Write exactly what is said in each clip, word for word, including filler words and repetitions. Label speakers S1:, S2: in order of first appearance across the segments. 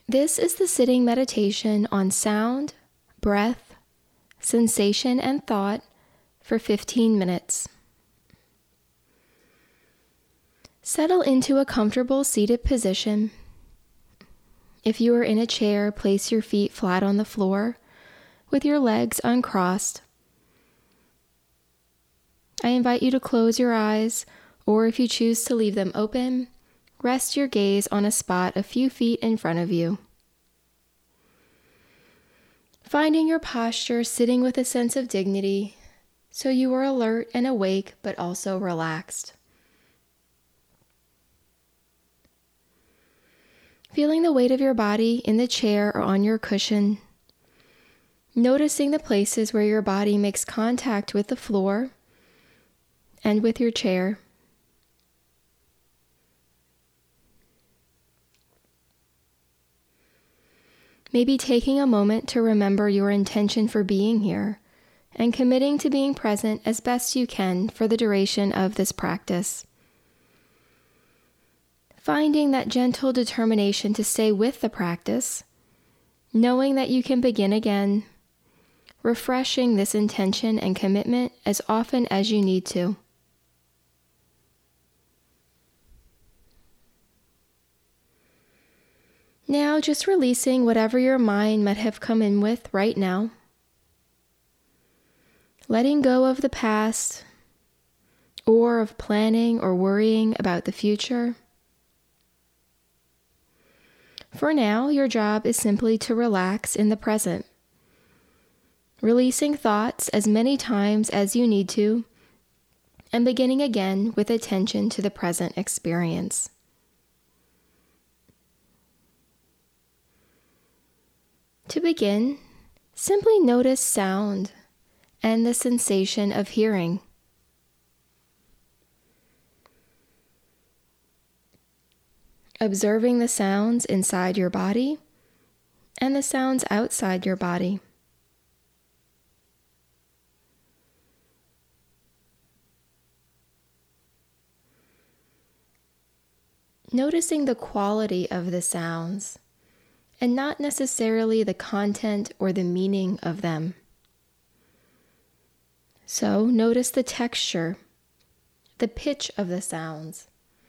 S1: This is the sitting meditation on sound, breath, sensation, and thought for fifteen minutes. Settle into a comfortable seated position. If you are in a chair, place your feet flat on the floor with your legs uncrossed. I invite you to close your eyes, or if you choose to leave them open, rest your gaze on a spot a few feet in front of you. Finding your posture sitting with a sense of dignity, so you are alert and awake but also relaxed. Feeling the weight of your body in the chair or on your cushion. Noticing the places where your body makes contact with the floor and with your chair. Maybe taking a moment to remember your intention for being here and committing to being present as best you can for the duration of this practice. Finding that gentle determination to stay with the practice, knowing that you can begin again, refreshing this intention and commitment as often as you need to. Now just releasing whatever your mind might have come in with right now. Letting go of the past, or of planning or worrying about the future. For now, your job is simply to relax in the present, releasing thoughts as many times as you need to, and beginning again with attention to the present experience. To begin, simply notice sound and the sensation of hearing. Observing the sounds inside your body and the sounds outside your body. Noticing the quality of the sounds, and not necessarily the content or the meaning of them. So notice the texture, the pitch of the sounds.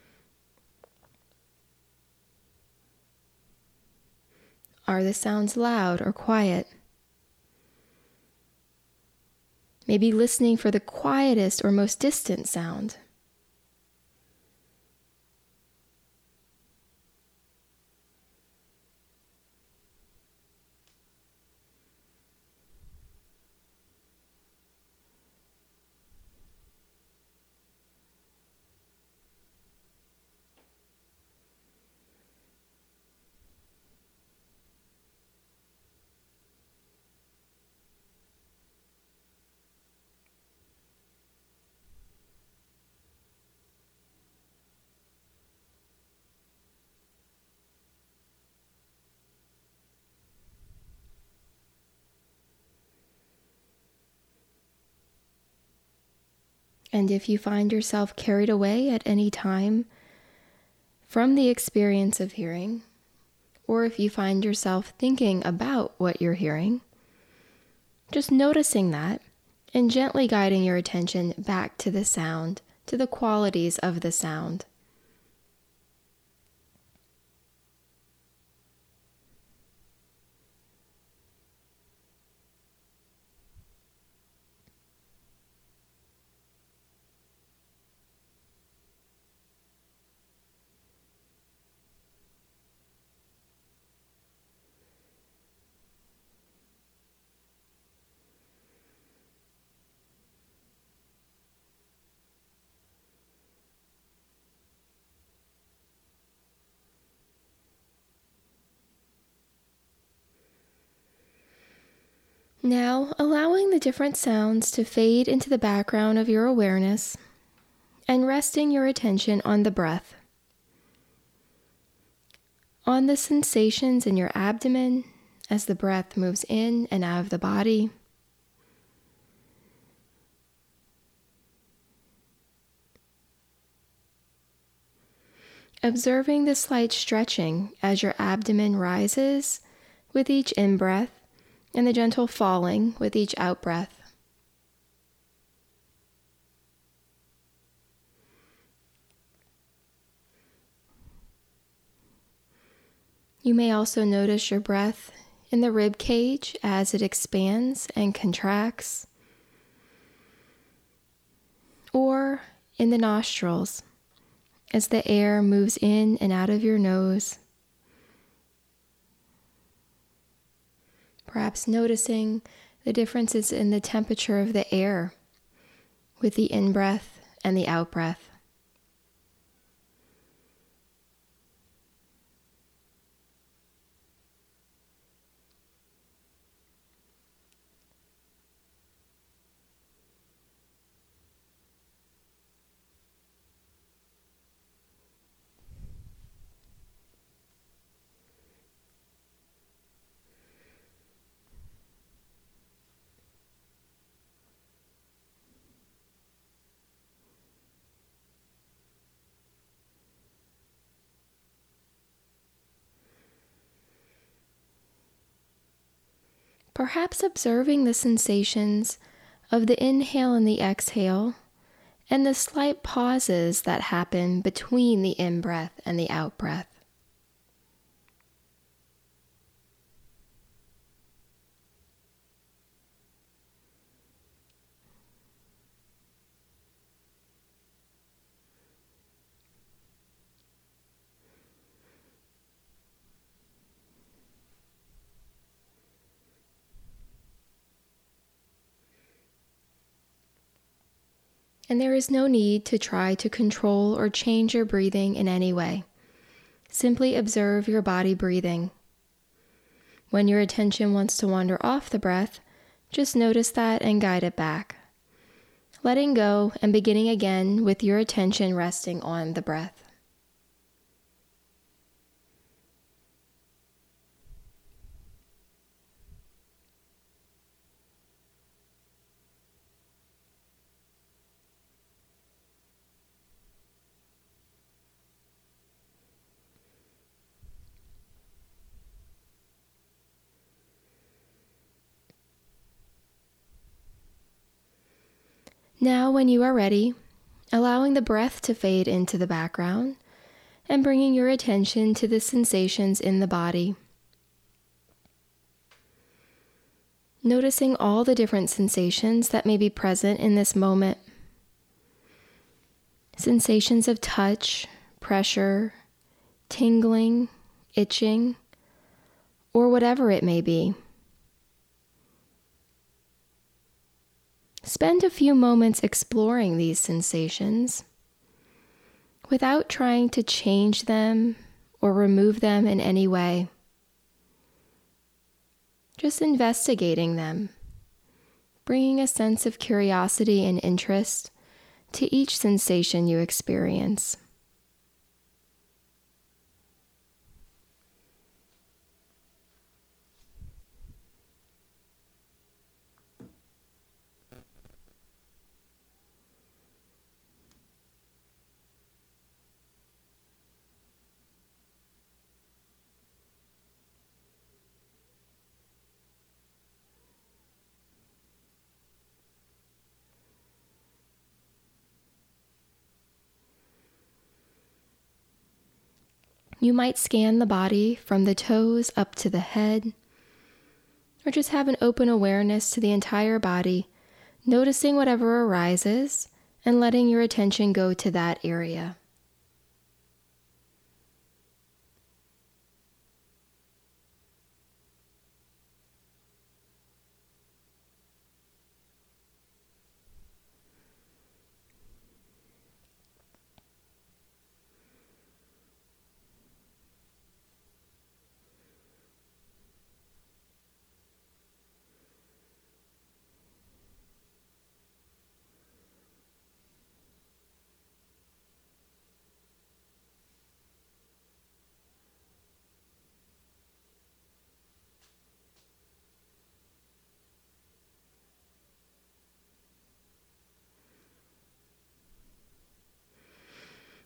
S1: Are the sounds loud or quiet? Maybe listening for the quietest or most distant sound. And if you find yourself carried away at any time from the experience of hearing, or if you find yourself thinking about what you're hearing, just noticing that and gently guiding your attention back to the sound, to the qualities of the sound. Now, allowing the different sounds to fade into the background of your awareness and resting your attention on the breath, on the sensations in your abdomen as the breath moves in and out of the body, observing the slight stretching as your abdomen rises with each in-breath and the gentle falling with each out-breath. You may also notice your breath in the rib cage as it expands and contracts, or in the nostrils as the air moves in and out of your nose. Perhaps noticing the differences in the temperature of the air with the in-breath and the out-breath. Perhaps observing the sensations of the inhale and the exhale, and the slight pauses that happen between the in-breath and the out-breath. And there is no need to try to control or change your breathing in any way. Simply observe your body breathing. When your attention wants to wander off the breath, just notice that and guide it back, letting go and beginning again with your attention resting on the breath. Now, when you are ready, allowing the breath to fade into the background and bringing your attention to the sensations in the body. Noticing all the different sensations that may be present in this moment. Sensations of touch, pressure, tingling, itching, or whatever it may be. Spend a few moments exploring these sensations without trying to change them or remove them in any way. Just investigating them, bringing a sense of curiosity and interest to each sensation you experience. You might scan the body from the toes up to the head, or just have an open awareness to the entire body, noticing whatever arises and letting your attention go to that area.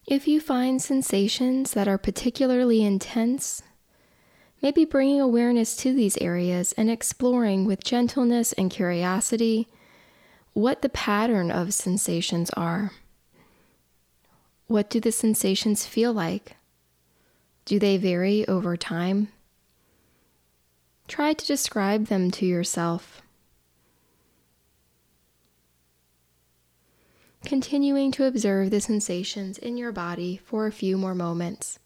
S1: If you find sensations that are particularly intense, maybe bringing awareness to these areas and exploring with gentleness and curiosity what the pattern of sensations are. What do the sensations feel like? Do they vary over time? Try to describe them to yourself. Continuing to observe the sensations in your body for a few more moments.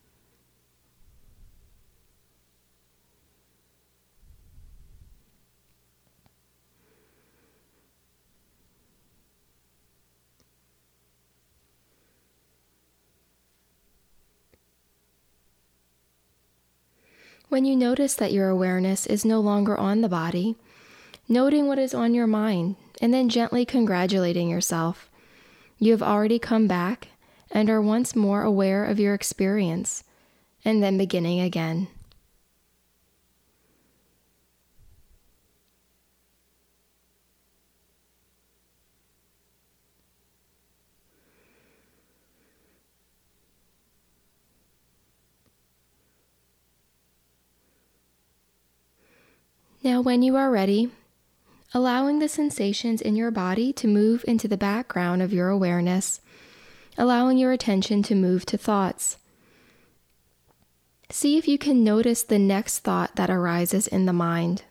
S1: When you notice that your awareness is no longer on the body, noting what is on your mind, and then gently congratulating yourself. You have already come back and are once more aware of your experience, and then beginning again. Now, when you are ready, allowing the sensations in your body to move into the background of your awareness, allowing your attention to move to thoughts. See if you can notice the next thought that arises in the mind.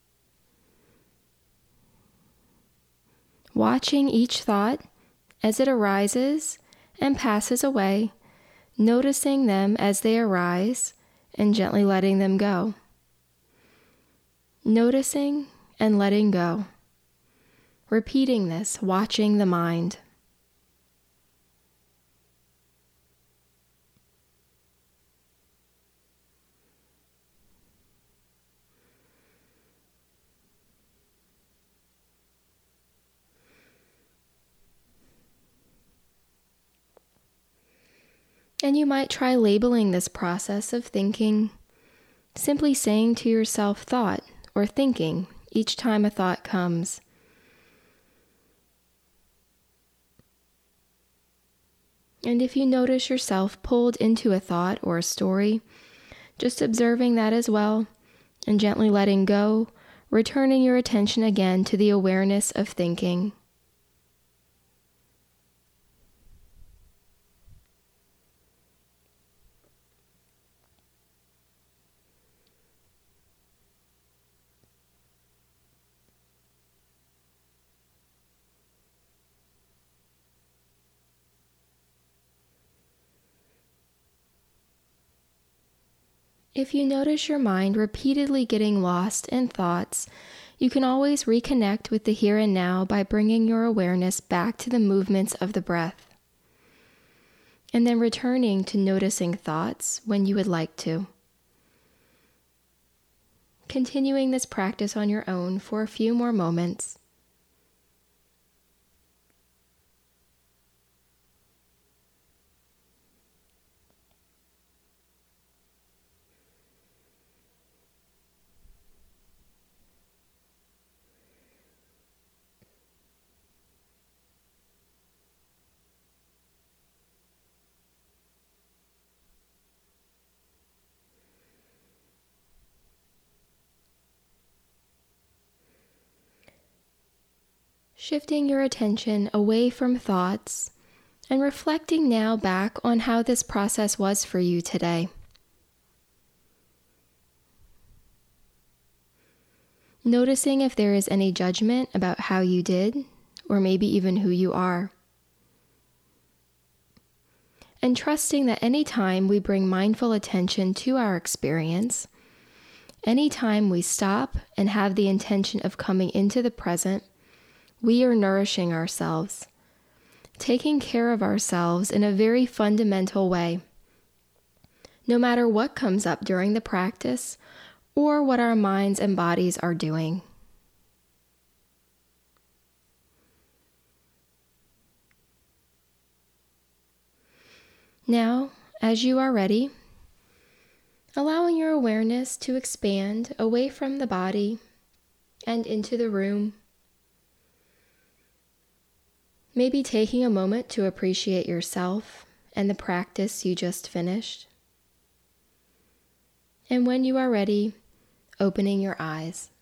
S1: Watching each thought as it arises and passes away, noticing them as they arise and gently letting them go. Noticing and letting go. Repeating this, watching the mind. And you might try labeling this process of thinking, simply saying to yourself thought or thinking each time a thought comes. And if you notice yourself pulled into a thought or a story, just observing that as well, and gently letting go, returning your attention again to the awareness of thinking. If you notice your mind repeatedly getting lost in thoughts, you can always reconnect with the here and now by bringing your awareness back to the movements of the breath, and then returning to noticing thoughts when you would like to. Continuing this practice on your own for a few more moments. Shifting your attention away from thoughts and reflecting now back on how this process was for you today. Noticing if there is any judgment about how you did, or maybe even who you are. And trusting that any time we bring mindful attention to our experience, any time we stop and have the intention of coming into the present, we are nourishing ourselves, taking care of ourselves in a very fundamental way. No matter what comes up during the practice or what our minds and bodies are doing. Now, as you are ready, allowing your awareness to expand away from the body and into the room. Maybe taking a moment to appreciate yourself and the practice you just finished. And when you are ready, opening your eyes.